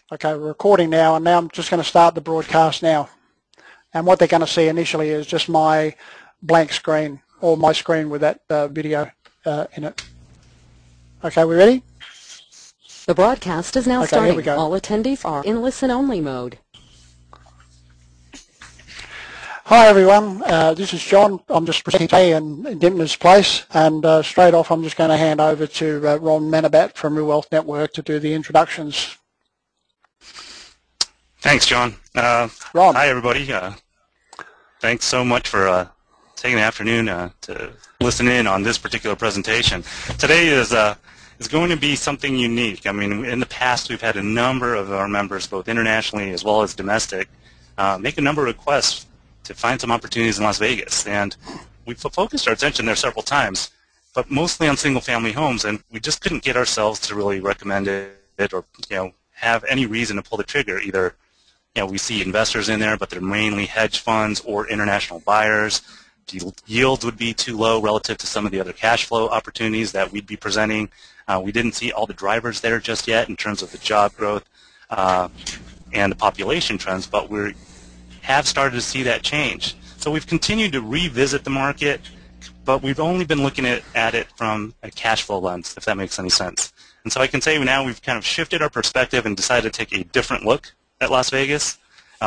Okay, we're recording now, and now I'm just going to start the broadcast now. And what they're going to see initially is just my blank screen, or my screen with that video in it. Okay, we ready? The broadcast is now starting. Here we go. All attendees are in listen-only mode. Hi everyone, this is John. I'm just presenting today in Dintner's place, and straight off I'm just going to hand over to Ron Manabat from Real Wealth Network to do the introductions. Thanks, John. Ron. Hi, everybody. Thanks so much for taking the afternoon to listen in on this particular presentation. Today is going to be something unique. I mean, in the past, we've had a number of our members, both internationally as well as domestic, make a number of requests to find some opportunities in Las Vegas. And we've focused our attention there several times, but mostly on single-family homes, and we just couldn't get ourselves to really recommend it or, have any reason to pull the trigger. Either we see investors in there, but they're mainly hedge funds or international buyers. The yields would be too low relative to some of the other cash flow opportunities that we'd be presenting. We didn't see all the drivers there just yet in terms of the job growth and the population trends, but we have started to see that change. So we've continued to revisit the market, but we've only been looking at it from a cash flow lens, if that makes any sense. And so I can say now we've kind of shifted our perspective and decided to take a different look at Las Vegas.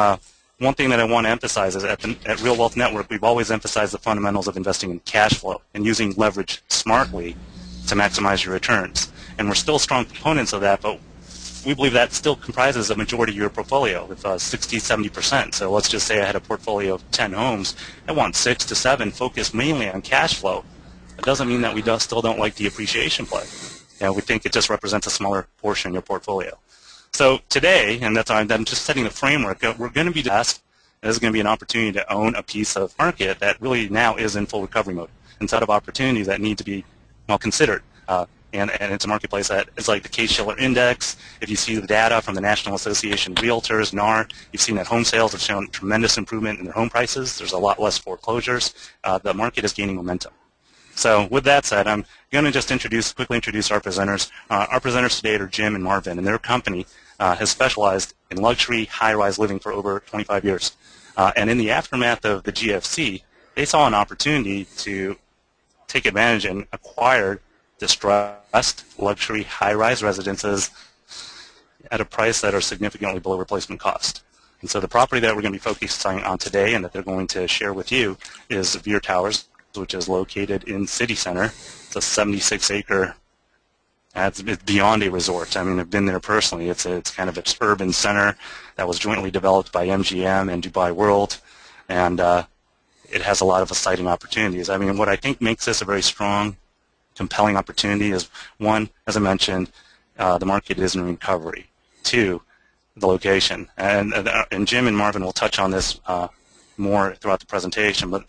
One thing that I want to emphasize is at Real Wealth Network, we've always emphasized the fundamentals of investing in cash flow and using leverage smartly to maximize your returns. And we're still strong proponents of that, but we believe that still comprises a majority of your portfolio, with 60–70%. So let's just say I had a portfolio of 10 homes. I want 6 to 7 focused mainly on cash flow. It doesn't mean that we still don't like the appreciation play. We think it just represents a smaller portion of your portfolio. So today, and that's why I'm just setting the framework, we're going to be asked, this is going to be an opportunity to own a piece of market that really now is in full recovery mode, and set of opportunities that need to be well considered. And it's a marketplace that is like the Case-Shiller Index. If you see the data from the National Association of Realtors, NAR, you've seen that home sales have shown tremendous improvement in their home prices. There's a lot less foreclosures. The market is gaining momentum. So with that said, I'm going to just quickly introduce our presenters. Our presenters today are Jim and Marvin, and their company has specialized in luxury high-rise living for over 25 years. And in the aftermath of the GFC, they saw an opportunity to take advantage and acquire distressed luxury high-rise residences at a price that are significantly below replacement cost. And so the property that we're going to be focusing on today and that they're going to share with you is Veer Towers, which is located in City Center. It's a 76-acre, it's beyond a resort. I mean, I've been there personally. It's kind of an urban center that was jointly developed by MGM and Dubai World, and it has a lot of exciting opportunities. I mean, what I think makes this a very strong, compelling opportunity is, one, as I mentioned, the market is in recovery. Two, the location. And Jim and Marvin will touch on this more throughout the presentation, but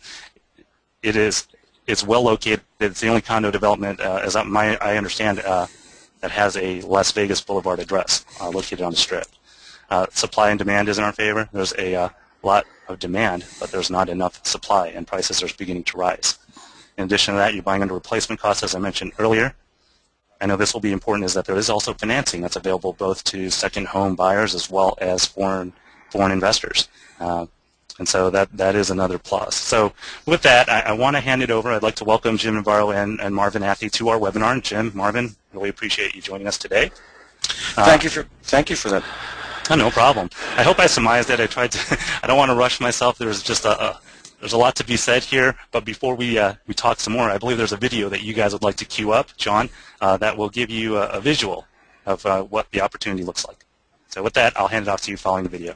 it's well located. It's the only condo development, as I understand, that has a Las Vegas Boulevard address located on the Strip. Supply and demand is in our favor. There's a lot of demand, but there's not enough supply, and prices are beginning to rise. In addition to that, you're buying under replacement costs, as I mentioned earlier. I know this will be important, is that there is also financing that's available both to second home buyers as well as foreign investors. And so that is another plus. So with that, I want to hand it over. I'd like to welcome Jim Navarro and Marvin Athey to our webinar. Jim, Marvin, really appreciate you joining us today. Thank you for that. Oh, no problem. I hope I surmised it. I tried to. I don't want to rush myself. There's just there's a lot to be said here. But before we talk some more, I believe there's a video that you guys would like to queue up, John, that will give you a visual of what the opportunity looks like. So with that, I'll hand it off to you following the video.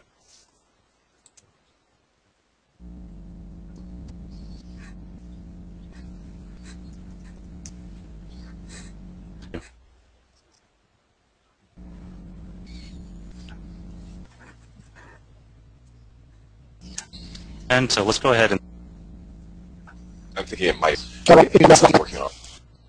And so let's go ahead and... I'm thinking it might be working on.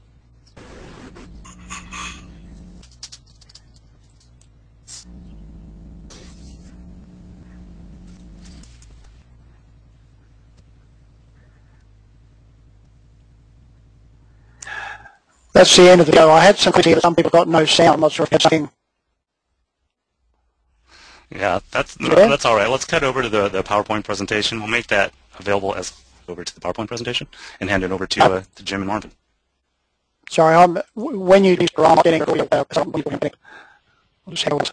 That's the end of the video. I had some people got no sound. I'm not sure if that's something. Yeah, that's Yeah. that's all right. Let's cut over to the PowerPoint presentation. We'll make that available as over to the PowerPoint presentation and hand it over to Jim and Marvin. Sorry, when you do, I'm not getting it. I'll just handle it.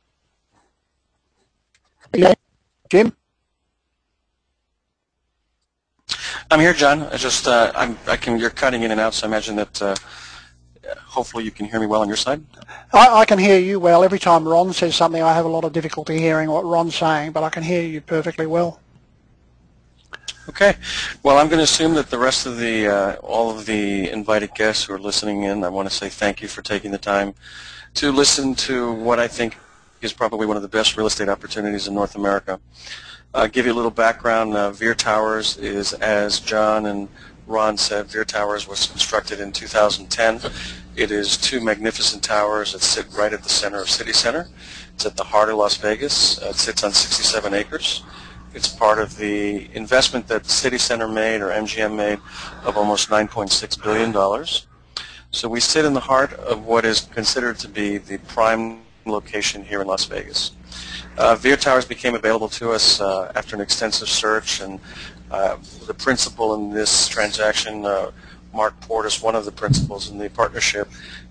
Yeah. Jim? I'm here, John. I just you're cutting in and out, so I imagine that hopefully you can hear me well on your side. I can hear you well. Every time Ron says something, I have a lot of difficulty hearing what Ron's saying, but I can hear you perfectly well. Okay. Well, I'm going to assume that the rest of the all of the invited guests who are listening in, I want to say thank you for taking the time to listen to what I think is probably one of the best real estate opportunities in North America. Give you a little background. Veer Towers is, as John and Ron said, Veer Towers was constructed in 2010. It is two magnificent towers that sit right at the center of City Center. It's at the heart of Las Vegas. It sits on 67 acres. It's part of the investment that City Center made, or MGM made, of almost $9.6 billion. So we sit in the heart of what is considered to be the prime location here in Las Vegas. Veer Towers became available to us after an extensive search, and the principal in this transaction, Mark Portis, one of the principals in the partnership,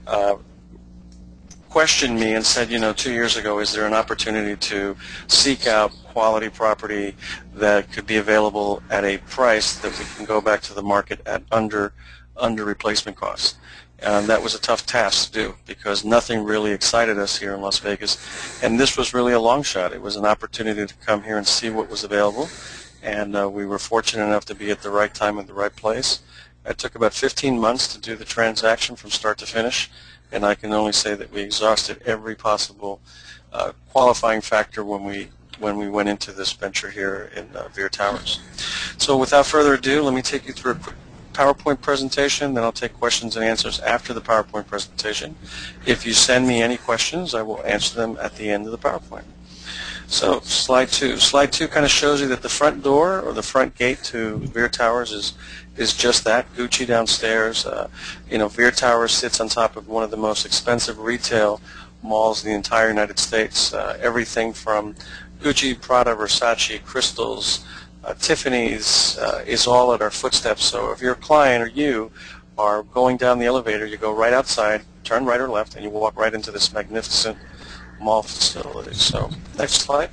questioned me and said, 2 years ago, is there an opportunity to seek out quality property that could be available at a price that we can go back to the market at under replacement cost? And that was a tough task to do because nothing really excited us here in Las Vegas, and this was really a long shot. It was an opportunity to come here and see what was available, and we were fortunate enough to be at the right time at the right place. It took about 15 months to do the transaction from start to finish, and I can only say that we exhausted every possible qualifying factor when we went into this venture here in Veer Towers. So without further ado, let me take you through a quick PowerPoint presentation, then I'll take questions and answers after the PowerPoint presentation. If you send me any questions, I will answer them at the end of the PowerPoint. So slide 2. Slide 2 kind of shows you that the front door or the front gate to Veer Towers is just that, Gucci downstairs. Veer Towers sits on top of one of the most expensive retail malls in the entire United States. Everything from Gucci, Prada, Versace, Crystals, Tiffany's is all at our footsteps. So if you're a client or you are going down the elevator, you go right outside, turn right or left, and you walk right into this magnificent mall facility. So next slide.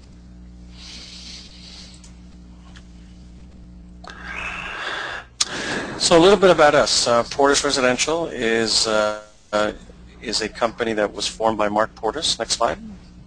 So a little bit about us. Portis Residential is a company that was formed by Mark Portis. Next slide.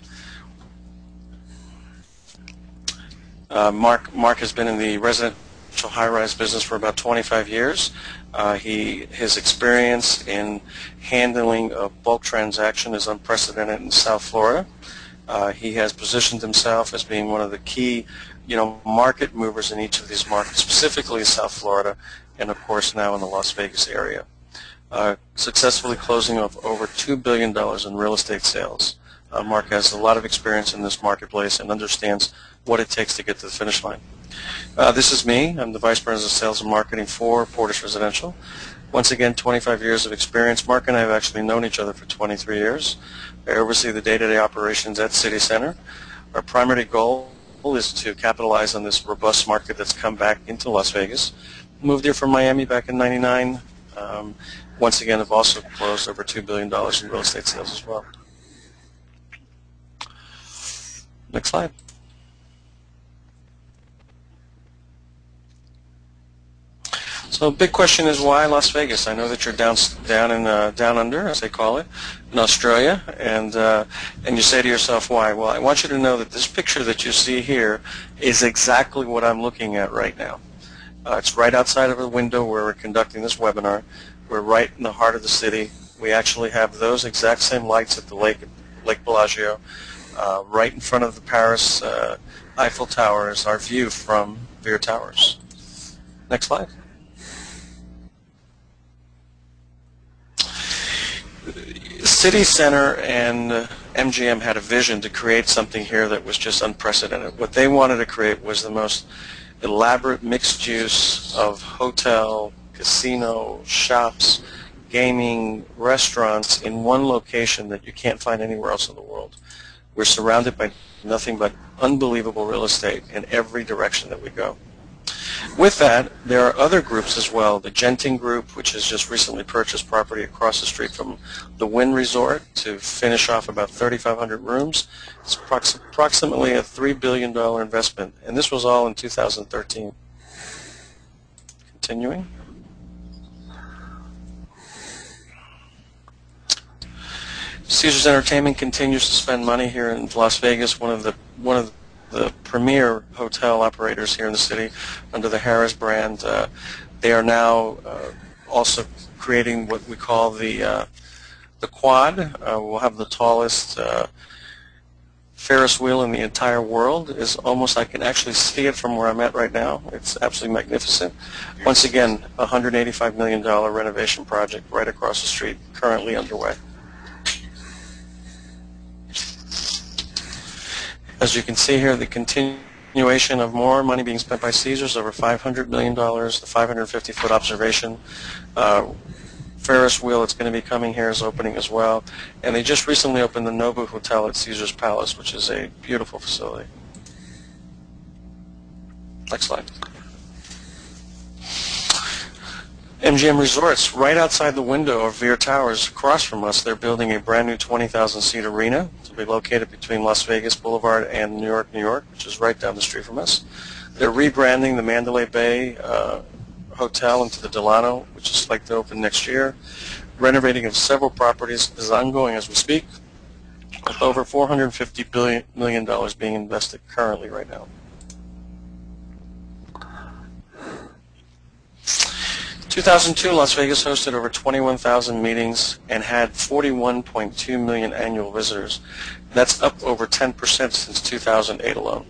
Mark has been in the residential high-rise business for about 25 years. His experience in handling a bulk transaction is unprecedented in South Florida. He has positioned himself as being one of the key, market movers in each of these markets, specifically South Florida, and of course now in the Las Vegas area. Successfully closing of over $2 billion in real estate sales. Mark has a lot of experience in this marketplace and understands what it takes to get to the finish line. This is me. I'm the Vice President of Sales and Marketing for Portis Residential. Once again, 25 years of experience. Mark and I have actually known each other for 23 years. I oversee the day-to-day operations at City Center. Our primary goal is to capitalize on this robust market that's come back into Las Vegas. Moved here from Miami back in '99. Once again, have also closed over $2 billion in real estate sales as well. Next slide. So big question is why Las Vegas? I know that you're down under, as they call it, in Australia, and you say to yourself, why? Well, I want you to know that this picture that you see here is exactly what I'm looking at right now. It's right outside of the window where we're conducting this webinar. We're right in the heart of the city. We actually have those exact same lights at the Lake Bellagio. Right in front of the Paris Eiffel Tower is our view from Veer Towers. Next slide. City Center and MGM had a vision to create something here that was just unprecedented. What they wanted to create was the most elaborate mixed use of hotel, casino, shops, gaming, restaurants in one location that you can't find anywhere else in the world. We're surrounded by nothing but unbelievable real estate in every direction that we go. With that, there are other groups as well. The Genting Group, which has just recently purchased property across the street from the Wynn Resort to finish off about 3,500 rooms. It's approximately a $3 billion investment, and this was all in 2013. Continuing. Caesars Entertainment continues to spend money here in Las Vegas, one of the premier hotel operators here in the city under the Harrah's brand. They are now also creating what we call the Quad. We'll have the tallest Ferris wheel in the entire world. Is almost, I can actually see it from where I'm at right now. It's absolutely magnificent. Once again, a $185 million renovation project right across the street, currently underway. As you can see here, the continuation of more money being spent by Caesars, over $500 million, the 550-foot observation. Ferris wheel that's going to be coming here is opening as well. And they just recently opened the Nobu Hotel at Caesars Palace, which is a beautiful facility. Next slide. MGM Resorts, right outside the window of Veer Towers, across from us, they're building a brand new 20,000-seat arena to be located between Las Vegas Boulevard and New York, which is right down the street from us. They're rebranding the Mandalay Bay Hotel into the Delano, which is slated to open next year. Renovating of several properties is ongoing as we speak, with over $450 million being invested currently right now. 2002, Las Vegas hosted over 21,000 meetings and had 41.2 million annual visitors. That's up over 10% since 2008 alone.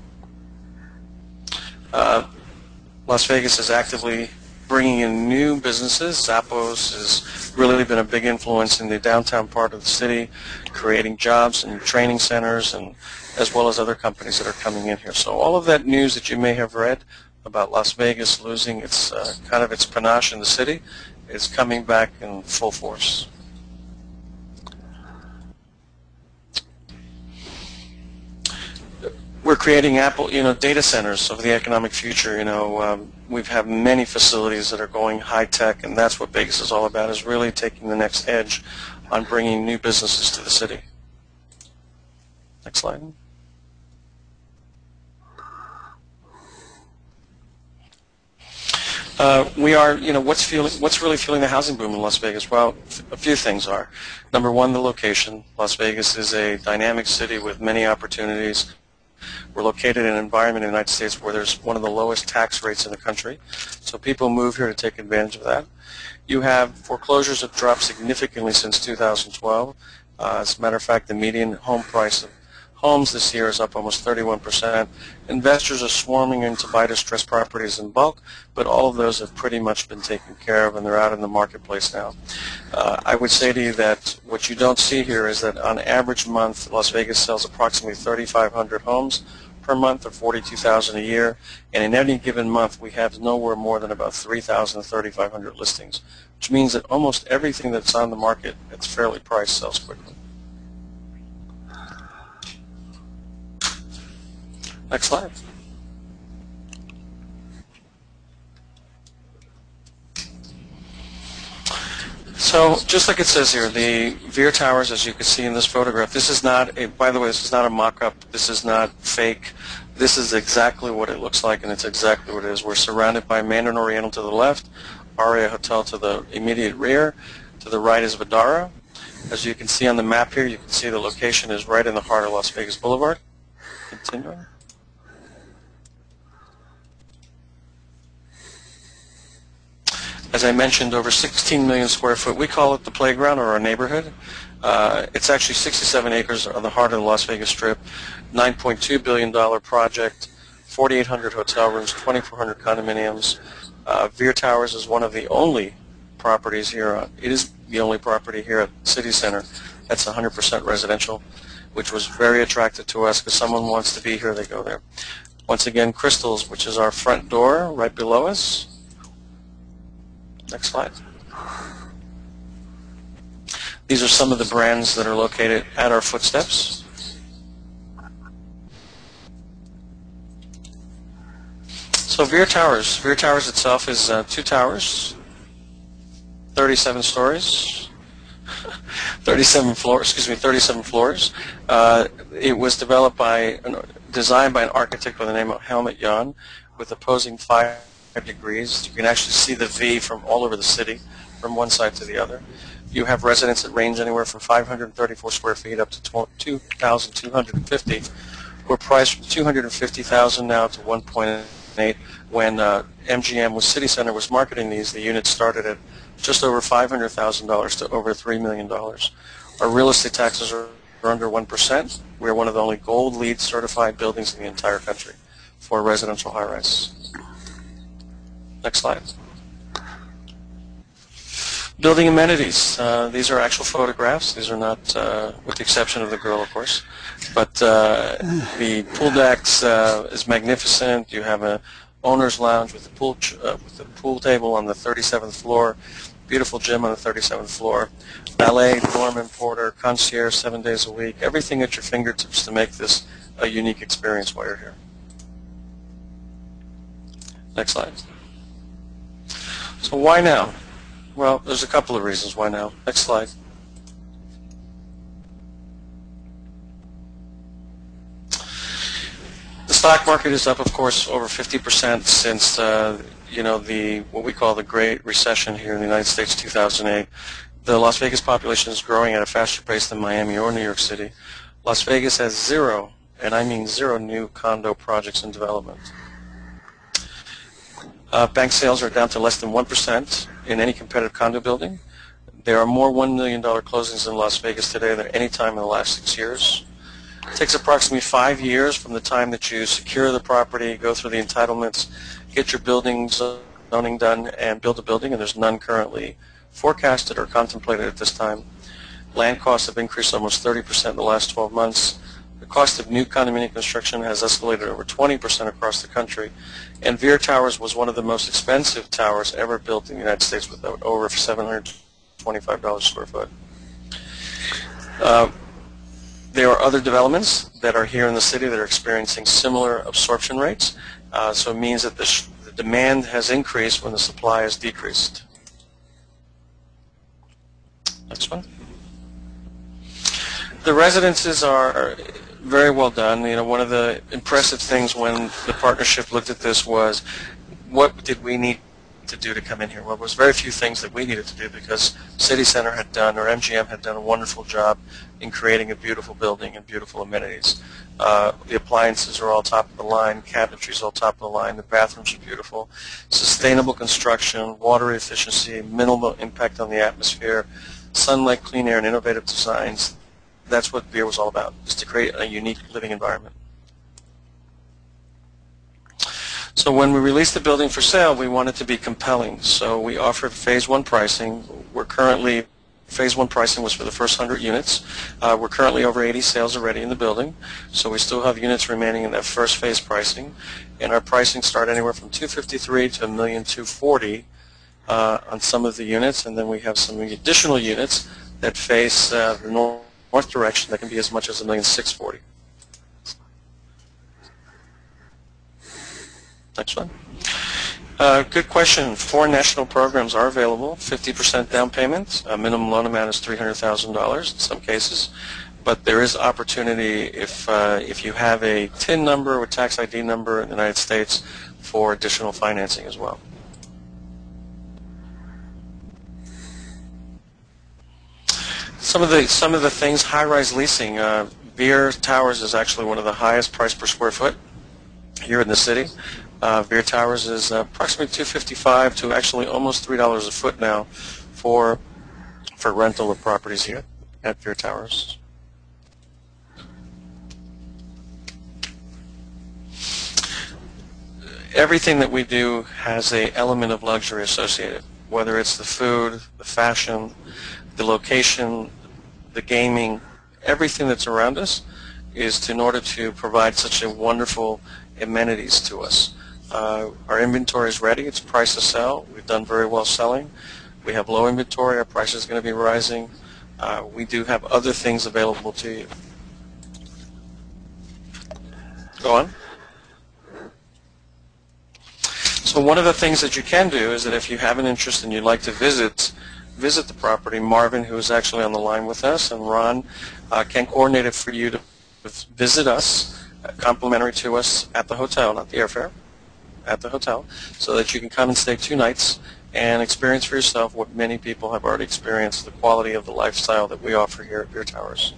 Las Vegas is actively bringing in new businesses. Zappos has really been a big influence in the downtown part of the city, creating jobs and training centers, and as well as other companies that are coming in here. So all of that news that you may have read about Las Vegas losing its kind of its panache in the city is coming back in full force. We're creating data centers of the economic future. We have many facilities that are going high tech, and that's what Vegas is all about, is really taking the next edge on bringing new businesses to the city. Next slide. We are, what's really fueling the housing boom in Las Vegas? Well, a few things are. Number one, the location. Las Vegas is a dynamic city with many opportunities. We're located in an environment in the United States where there's one of the lowest tax rates in the country, so people move here to take advantage of that. You have foreclosures have dropped significantly since 2012. As a matter of fact, the median home price of homes this year is up almost 31%. Investors are swarming in to buy distressed properties in bulk, but all of those have pretty much been taken care of, and they're out in the marketplace now. I would say to you that what you don't see here is that on average month, Las Vegas sells approximately 3,500 homes per month, or 42,000 a year, and in any given month we have nowhere more than about 3,000 to 3,500 listings, which means that almost everything that's on the market that's fairly priced sells quickly. Next slide. So just like it says here, the Veer Towers, as you can see in this photograph, this is not a, by the way, this is not a mock-up, this is not fake. This is exactly what it looks like, and it's exactly what it is. We're surrounded by Mandarin Oriental to the left, Aria Hotel to the immediate rear. To the right is Vdara. As you can see on the map here, you can see the location is right in the heart of Las Vegas Boulevard. Continuing. As I mentioned, over 16 million square foot. We call it the playground, or our neighborhood. It's actually 67 acres on the heart of the Las Vegas Strip. $9.2 billion project, 4,800 hotel rooms, 2,400 condominiums. Veer Towers is one of the only properties here. It is the only property here at City Center that's 100% residential, which was very attractive to us because someone wants to be here, they go there. Once again, Crystals, which is our front door right below us. Next slide. These are some of the brands that are located at our footsteps. So Veer Towers itself is 2 towers, 37 stories, 37 floors. It was designed by an architect by the name of Helmut Jahn with opposing 5 degrees. You can actually see the V from all over the city, from one side to the other. You have residents that range anywhere from 534 square feet up to 2,250. We're priced from $250,000 now to 1.8. When MGM with City Center was marketing these, the units started at just over $500,000 to over $3 million. Our real estate taxes are under 1%. We're one of the only gold LEED certified buildings in the entire country for residential high-rise. Next slide. Building amenities. These are actual photographs. These are not, with the exception of the girl, of course. But the pool decks is magnificent. You have a owner's lounge with the pool table on the 37th floor. Beautiful gym on the 37th floor. Valet, doorman, porter, concierge 7 days a week. Everything at your fingertips to make this a unique experience while you're here. Next slide. So why now? Well, there's a couple of reasons why now. Next slide. The stock market is up, of course, over 50% since what we call the Great Recession here in the United States, 2008. The Las Vegas population is growing at a faster pace than Miami or New York City. Las Vegas has 0, and I mean 0, new condo projects in development. Bank sales are down to less than 1% in any competitive condo building. There are more $1 million closings in Las Vegas today than any time in the last 6 years. It takes approximately 5 years from the time that you secure the property, go through the entitlements, get your building zoning done, and build a building, and there's none currently forecasted or contemplated at this time. Land costs have increased almost 30% in the last 12 months. The cost of new condominium construction has escalated over 20% across the country, and Veer Towers was one of the most expensive towers ever built in the United States with over $725 a square foot. There are other developments that are here in the city that are experiencing similar absorption rates, so it means that the demand has increased when the supply has decreased. Next one. The residences are very well done. One of the impressive things when the partnership looked at this was, what did we need to do to come in here? Well, there was very few things that we needed to do because City Center had done, or MGM had done, a wonderful job in creating a beautiful building and beautiful amenities. The appliances are all top of the line, cabinetry is all top of the line, the bathrooms are beautiful, sustainable construction, water efficiency, minimal impact on the atmosphere, sunlight, clean air, and innovative designs. That's what Veer was all about, is to create a unique living environment. So when we released the building for sale, we wanted to be compelling. So we offered phase 1 pricing. Phase 1 pricing was for the first 100 units. We're currently over 80 sales already in the building, so we still have units remaining in that first phase pricing. And our pricing start anywhere from $253,000 to $1,240,000 on some of the units, and then we have some additional units that face the north direction that can be as much as $1,640,000. Next one. Good question. 4 national programs are available. 50% down payment. Minimum loan amount is $300,000 in some cases, but there is opportunity if you have a TIN number or tax ID number in the United States for additional financing as well. Some of the things, high-rise leasing. Veer Towers is actually one of the highest price per square foot here in the city. Veer Towers is approximately $255 to actually almost $3 a foot now for rental of properties here at Veer Towers. Everything that we do has an element of luxury associated, whether it's the food, the fashion, the location, the gaming, everything that's around us is in order to provide such a wonderful amenities to us. Our inventory is ready. It's priced to sell. We've done very well selling. We have low inventory. Our price is going to be rising. We do have other things available to you. Go on. So one of the things that you can do is that if you have an interest and you'd like to visit the property, Marvin, who is actually on the line with us, and Ron can coordinate it for you to visit us, complimentary to us at the hotel, not the airfare, at the hotel, so that you can come and stay 2 nights and experience for yourself what many people have already experienced, the quality of the lifestyle that we offer here at Beer Towers.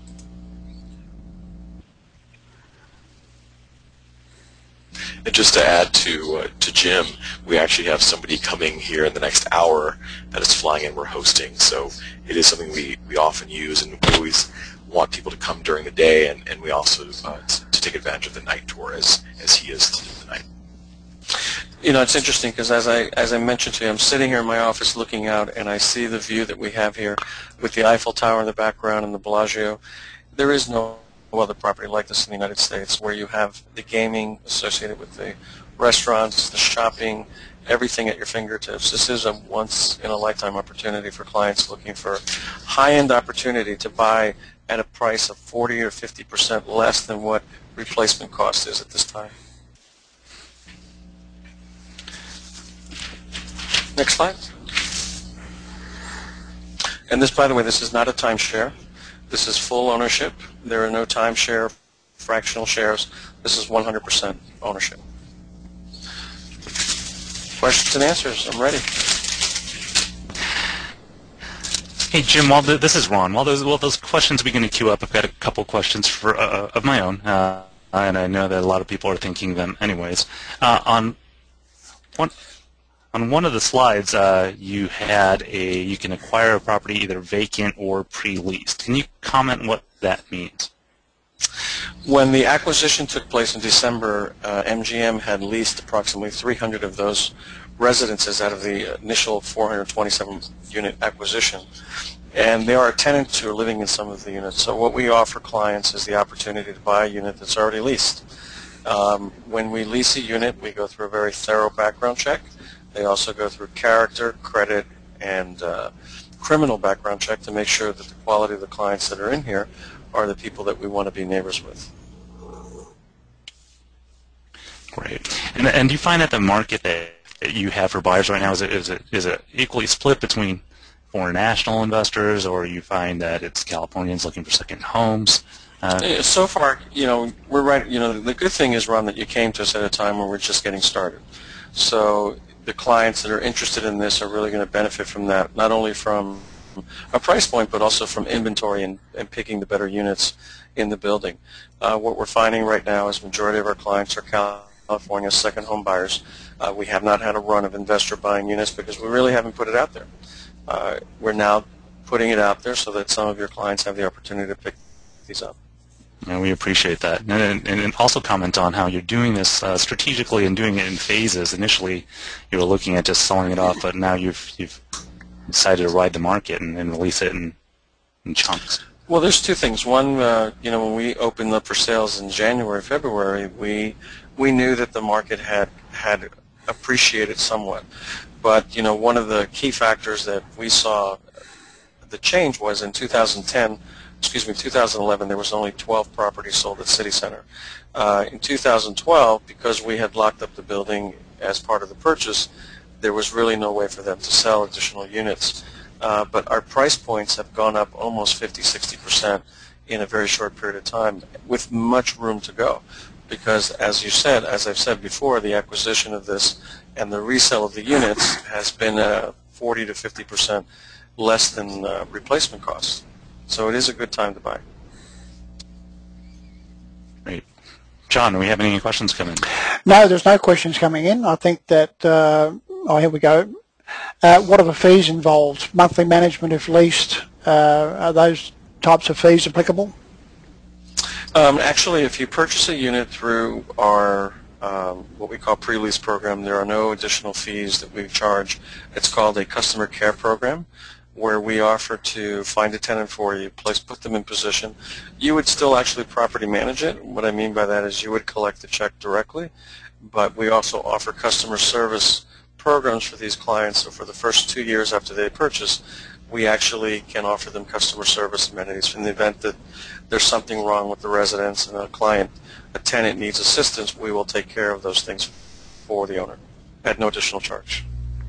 And just to add to Jim, we actually have somebody coming here in the next hour that is flying in. We're hosting, so it is something we often use, and we always want people to come during the day, and we also to take advantage of the night tour as he is tonight. You know, it's interesting because as I mentioned to you, I'm sitting here in my office looking out, and I see the view that we have here with the Eiffel Tower in the background and the Bellagio. There is no other property like this in the United States where you have the gaming associated with the restaurants, the shopping, everything at your fingertips. This is a once-in-a-lifetime opportunity for clients looking for high-end opportunity to buy at a price of 40 or 50% less than what replacement cost is at this time. Next slide. And this, by the way, this is not a timeshare. This is full ownership. There are no timeshare, fractional shares. This is 100% ownership. Questions and answers. I'm ready. Hey Jim, while this is Ron. While those questions begin to queue up, I've got a couple questions for of my own, and I know that a lot of people are thinking them anyways. On one of the slides, you can acquire a property either vacant or pre-leased. Can you comment on what that means? When the acquisition took place in December, MGM had leased approximately 300 of those residences out of the initial 427-unit acquisition. And there are tenants who are living in some of the units. So what we offer clients is the opportunity to buy a unit that's already leased. When we lease a unit, we go through a very thorough background check. They also go through character, credit, and criminal background check to make sure that the quality of the clients that are in here are the people that we want to be neighbors with. Great. And do you find that the market that you have for buyers right now, is it equally split between foreign national investors, or you find that it's Californians looking for second homes? So far, we're right. The good thing is, Ron, that you came to us at a time where we're just getting started. So the clients that are interested in this are really going to benefit from that, not only from a price point, but also from inventory and picking the better units in the building. What we're finding right now is the majority of our clients are California second home buyers. We have not had a run of investor buying units because we really haven't put it out there. We're now putting it out there so that some of your clients have the opportunity to pick these up. Yeah, we appreciate that. And also comment on how you're doing this strategically and doing it in phases. Initially, you were looking at just selling it off, but now you've decided to ride the market and release it in chunks. Well, there's two things. One, when we opened up for sales in January, February, we knew that the market had appreciated somewhat. But, one of the key factors that we saw the change was in 2011, there was only 12 properties sold at City Center. In 2012, because we had locked up the building as part of the purchase, there was really no way for them to sell additional units. But our price points have gone up almost 50-60% in a very short period of time, with much room to go. Because, as I've said before, the acquisition of this and the resale of the units has been 40 to 50% less than replacement costs. So it is a good time to buy. Great. John, do we have any questions coming? No, there's no questions coming in. I think that, here we go. What are the fees involved? Monthly management if leased, are those types of fees applicable? Actually, if you purchase a unit through our what we call pre-lease program, there are no additional fees that we charge. It's called a customer care program, where we offer to find a tenant for you, put them in position. You would still actually property manage it. What I mean by that is you would collect the check directly, but we also offer customer service programs for these clients. So for the first 2 years after they purchase, we actually can offer them customer service amenities. In the event that there's something wrong with the residence and a tenant needs assistance, we will take care of those things for the owner. at no additional charge.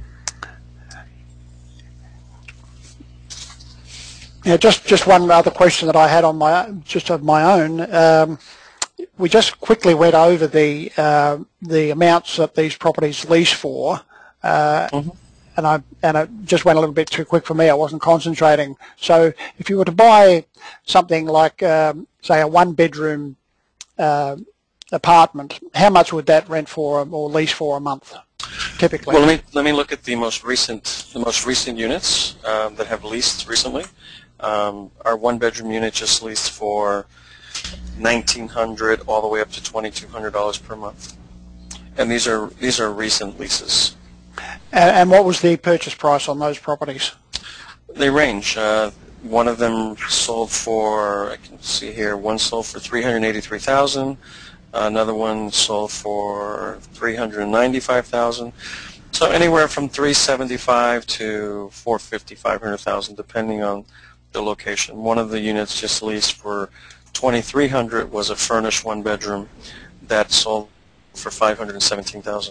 Yeah, just one other question that I had on of my own. We just quickly went over the amounts that these properties lease for, and it just went a little bit too quick for me. I wasn't concentrating. So if you were to buy something like, say, a one-bedroom apartment, how much would that rent for or lease for a month, typically? Well, let me look at the most recent units that have leased recently. Our one-bedroom unit just leased for $1,900 all the way up to $2,200 per month, and these are recent leases. And what was the purchase price on those properties? They range. One of them sold for, I can see here, one sold for $383,000. Another one sold for $395,000. So anywhere from $375,000 to $450,000, $500,000, depending on the location. One of the units just leased for $2,300 was a furnished one-bedroom that sold for $517,000.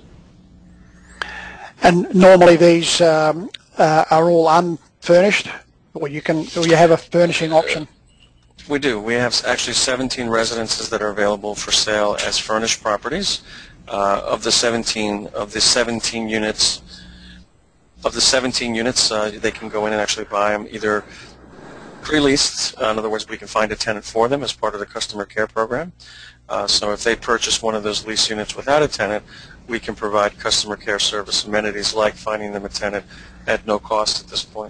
And normally these are all unfurnished, or you have a furnishing option? We do. We have actually 17 residences that are available for sale as furnished properties. Of the 17 units, they can go in and actually buy them either pre-leased. In other words, we can find a tenant for them as part of the customer care program. So if they purchase one of those lease units without a tenant, we can provide customer care service amenities like finding them a tenant at no cost at this point.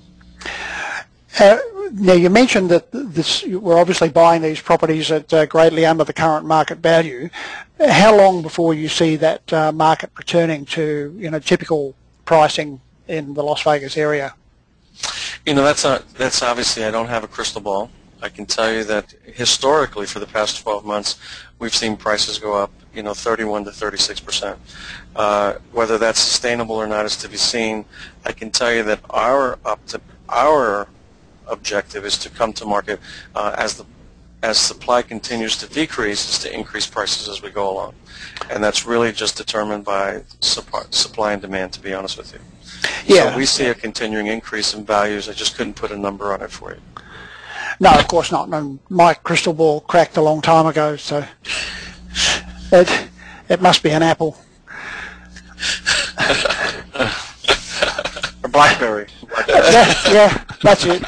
Now, you mentioned that we're obviously buying these properties at greatly under the current market value. How long before you see that market returning to typical pricing in the Las Vegas area? That's obviously, I don't have a crystal ball. I can tell you that historically for the past 12 months, we've seen prices go up 31 to 36%. Whether that's sustainable or not is to be seen. I can tell you that our objective is to come to market as supply continues to decrease, is to increase prices as we go along, and that's really just determined by supply and demand, to be honest with you. Yeah. So we see a continuing increase in values. I just couldn't put a number on it for you. No, of course not. No, my crystal ball cracked a long time ago, so it must be an apple. A BlackBerry. Yeah, that's it.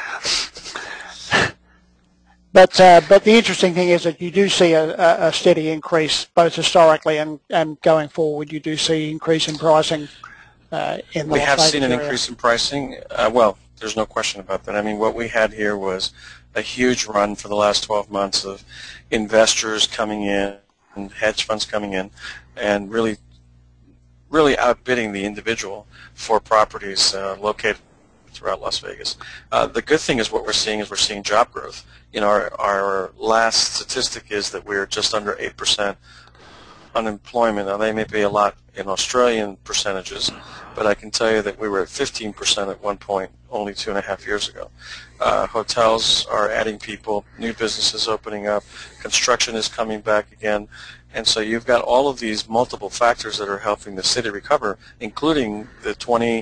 But the interesting thing is that you do see a steady increase, both historically and going forward. You do see increase in pricing in the We have seen an area. increase in pricing. Well, there's no question about that. I mean, what we had here was a huge run for the last 12 months of investors coming in and hedge funds coming in and really outbidding the individual for properties located throughout Las Vegas. The good thing is we're seeing job growth. Our last statistic is that we're just under 8% unemployment. Now, they may be a lot in Australian percentages, but I can tell you that we were at 15% at one point only 2.5 years ago. Hotels are adding people, new businesses opening up, construction is coming back again, and so you've got all of these multiple factors that are helping the city recover, including the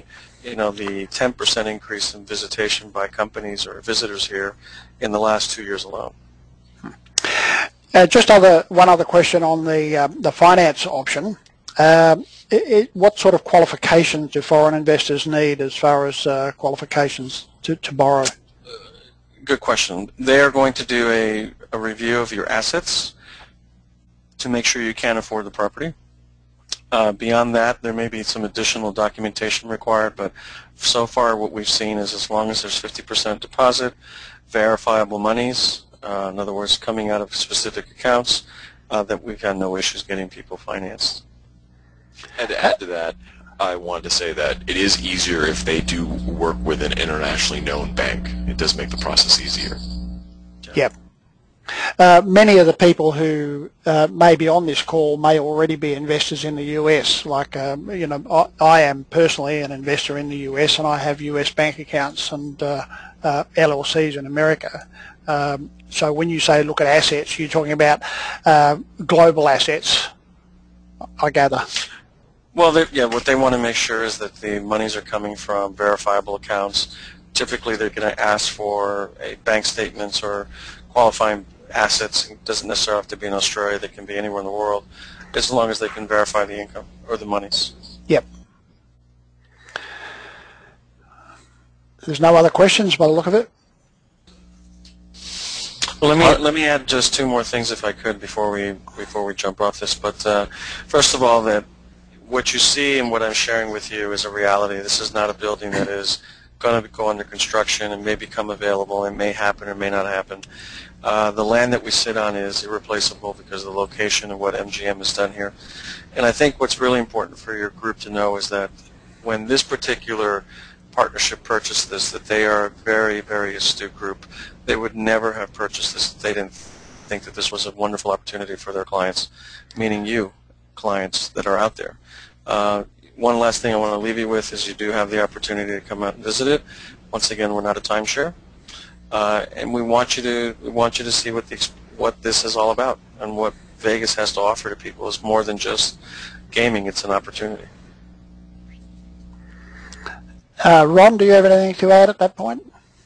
10% increase in visitation by companies or visitors here in the last 2 years alone. Just one other question on the finance option. What sort of qualifications do foreign investors need as far as qualifications to borrow? Good question. They are going to do a review of your assets to make sure you can afford the property. Beyond that, there may be some additional documentation required, but so far what we've seen is as long as there's 50% deposit, verifiable monies, in other words, coming out of specific accounts, that we've had no issues getting people financed. And to add to that, I wanted to say that it is easier if they do work with an internationally known bank. It does make the process easier. Yep. Many of the people who may be on this call may already be investors in the US. Like, I am personally an investor in the US, and I have US bank accounts and LLCs in America. So when you say look at assets, you're talking about global assets, I gather. Well, yeah, what they want to make sure is that the monies are coming from verifiable accounts. Typically, they're going to ask for a bank statements or qualifying assets. It doesn't necessarily have to be in Australia. They can be anywhere in the world, as long as they can verify the income or the monies. Yep. There's no other questions by the look of it? Well, let me add just two more things, if I could, before we jump off this. But first of all, that what you see and what I'm sharing with you is a reality. This is not a building that is going to go under construction and may become available. It may happen or may not happen. The land that we sit on is irreplaceable because of the location and what MGM has done here. And I think what's really important for your group to know is that when this particular partnership purchased this, that they are a very, very astute group. They would never have purchased this if they didn't think that this was a wonderful opportunity for their clients, meaning you, clients that are out there. One last thing I want to leave you with is you do have the opportunity to come out and visit it. Once again, we're not a timeshare, and we want you to see what this is all about, and what Vegas has to offer to people is more than just gaming. It's an opportunity. Ron, do you have anything to add at that point?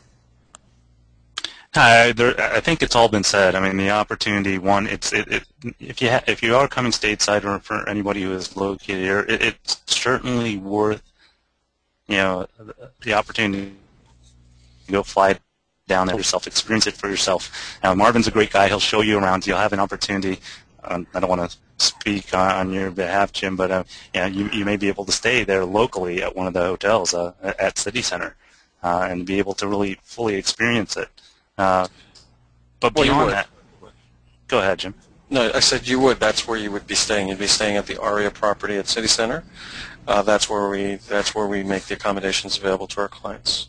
I think it's all been said. I mean, the opportunity. One, if you are coming stateside, or for anybody who is located here, it's certainly worth the opportunity to go fly down there yourself, experience it for yourself. Now, Marvin's a great guy. He'll show you around. You'll have an opportunity. I don't want to speak on your behalf, Jim, but you may be able to stay there locally at one of the hotels at City Center and be able to really fully experience it. But beyond that, go ahead, Jim. No, I said you would. That's where you would be staying. You'd be staying at the Aria property at City Center. That's where we make the accommodations available to our clients.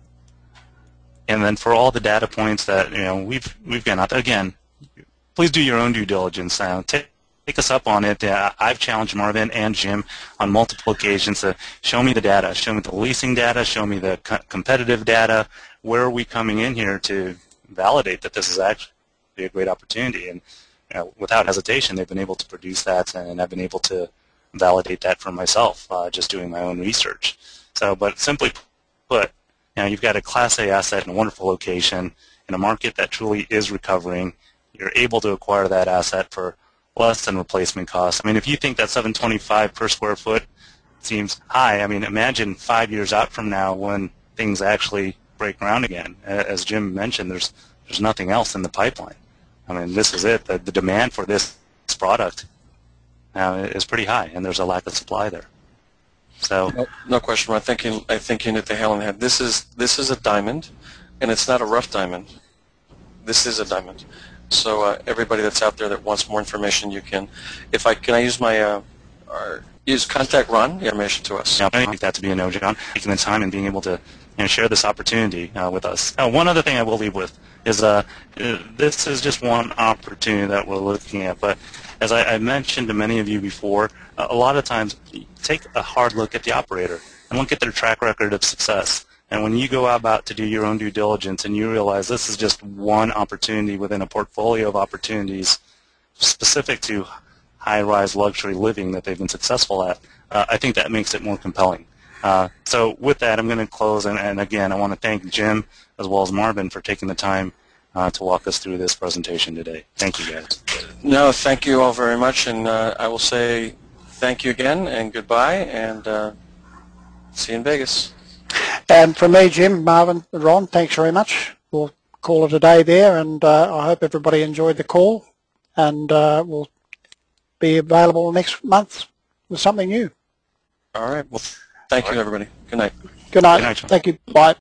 And then for all the data points that we've got out, again, please do your own due diligence. Take us up on it. I've challenged Marvin and Jim on multiple occasions to show me the data, show me the leasing data, show me the competitive data. Where are we coming in here to validate that this is actually a great opportunity? And without hesitation, they've been able to produce that, and I've been able to validate that for myself just doing my own research. So, but simply put, you've got a Class A asset in a wonderful location in a market that truly is recovering. You're able to acquire that asset for less than replacement cost. I mean, if you think that $725 per square foot seems high, I mean, imagine 5 years out from now when things actually break ground again. As Jim mentioned, there's nothing else in the pipeline. I mean, this is it. The demand for this product is pretty high, and there's a lack of supply there. So no question. I think you hit the nail on the head. This is a diamond, and it's not a rough diamond. This is a diamond. So everybody that's out there that wants more information, you can. Can I use my contact Ron? The information to us. I think that to be a no, John. Taking the time and being able to share this opportunity with us. One other thing I will leave with is this is just one opportunity that we're looking at. But as I mentioned to many of you before, a lot of times take a hard look at the operator and look at their track record of success. And when you go about to do your own due diligence and you realize this is just one opportunity within a portfolio of opportunities specific to high-rise luxury living that they've been successful at, I think that makes it more compelling. So with that, I'm going to close. And again, I want to thank Jim as well as Marvin for taking the time to walk us through this presentation today. Thank you, guys. No, thank you all very much. And I will say thank you again and goodbye, and see you in Vegas. And from me, Jim, Marvin, Ron, thanks very much. We'll call it a day there, and I hope everybody enjoyed the call, and we'll be available next month with something new. All right. Well, thank you, everybody. Good night. Good night. Good night, John. Thank you. Bye.